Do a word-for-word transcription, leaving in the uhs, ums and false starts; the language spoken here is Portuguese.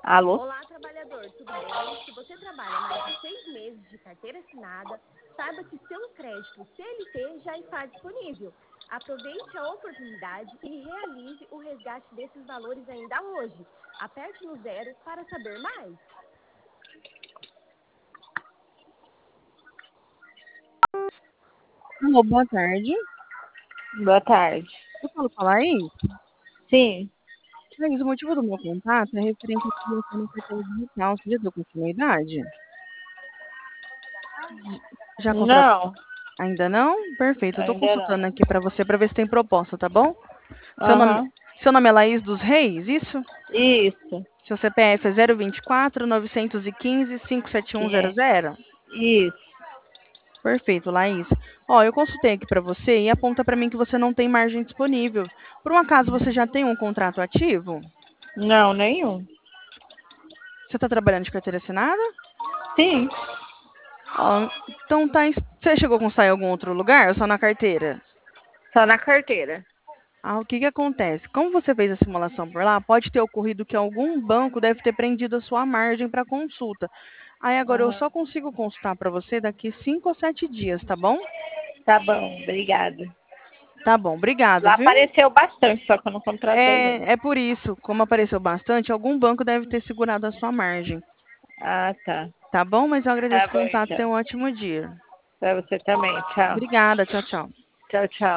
Alô? Olá, trabalhador, tudo bem? Se você trabalha mais de seis meses de carteira assinada, saiba que seu crédito C L T já está disponível. Aproveite a oportunidade e realize o resgate desses valores ainda hoje. Aperte no zero para saber mais. Alô, boa tarde. Boa tarde. Eu falo com a Laís? Sim. Laís, o motivo do meu contato é referente à situação no cartão digital. Você já deu continuidade? Já contratou? Não, Ainda não? Perfeito. Eu tô ainda não. consultando aqui pra você pra ver se tem proposta, tá bom? Seu nome, Aham. seu nome é Laís dos Reis, isso? Isso. Seu C P F é zero vinte e quatro, novecentos e quinze, cinco sete um zero É. zero? Isso. Perfeito, Laís. Ó, eu consultei aqui pra você e aponta pra mim que você não tem margem disponível. Por um acaso você já tem um contrato ativo? Não, nenhum. Você tá trabalhando de carteira assinada? Sim. Ó, então tá. ins- Você chegou a constar em algum outro lugar ou só na carteira? Só na carteira. Ah, o que que acontece? Como você fez a simulação por lá, pode ter ocorrido que algum banco deve ter prendido a sua margem para consulta. Aí agora eu Aham. só consigo consultar para você daqui cinco ou sete dias, tá bom? Tá bom, obrigada. Tá bom, obrigado, Lá viu? apareceu bastante, só que eu não contratei ainda. É, é por isso, como apareceu bastante, algum banco deve ter segurado a sua margem, Ah, tá. tá bom? Mas eu agradeço Tá o bom, contato, então. tenha um ótimo dia. Pra você também. Tchau. Obrigada, tchau, tchau. Tchau, tchau.